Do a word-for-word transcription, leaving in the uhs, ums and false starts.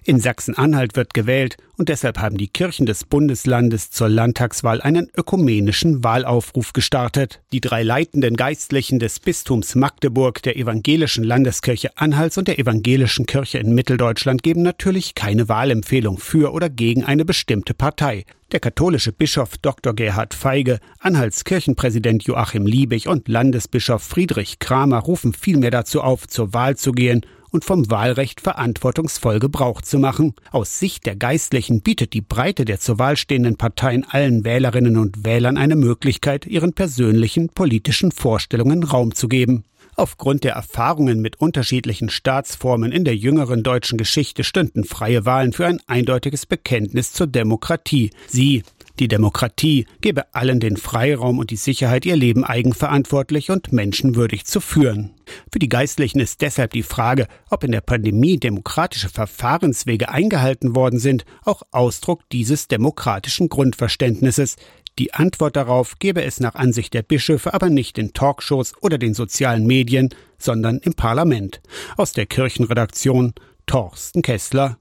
In Sachsen-Anhalt wird gewählt und deshalb haben die Kirchen des Bundeslandes zur Landtagswahl einen ökumenischen Wahlaufruf gestartet. Die drei leitenden Geistlichen des Bistums Magdeburg, der Evangelischen Landeskirche Anhalts und der Evangelischen Kirche in Mitteldeutschland geben natürlich keine Wahlempfehlung für oder gegen eine bestimmte Partei. Der katholische Bischof Doktor Gerhard Feige, Anhalts Kirchenpräsident Joachim Liebig und Landesbischof Friedrich Kramer rufen vielmehr dazu auf, zur Wahl zu gehen und vom Wahlrecht verantwortungsvoll Gebrauch zu machen. Aus Sicht der Geistlichen bietet die Breite der zur Wahl stehenden Parteien allen Wählerinnen und Wählern eine Möglichkeit, ihren persönlichen politischen Vorstellungen Raum zu geben. Aufgrund der Erfahrungen mit unterschiedlichen Staatsformen in der jüngeren deutschen Geschichte stünden freie Wahlen für ein eindeutiges Bekenntnis zur Demokratie. Sie, die Demokratie, gebe allen den Freiraum und die Sicherheit, ihr Leben eigenverantwortlich und menschenwürdig zu führen. Für die Geistlichen ist deshalb die Frage, ob in der Pandemie demokratische Verfahrenswege eingehalten worden sind, auch Ausdruck dieses demokratischen Grundverständnisses. Die Antwort darauf gebe es nach Ansicht der Bischöfe aber nicht in Talkshows oder den sozialen Medien, sondern im Parlament. Aus der Kirchenredaktion Torsten Kessler.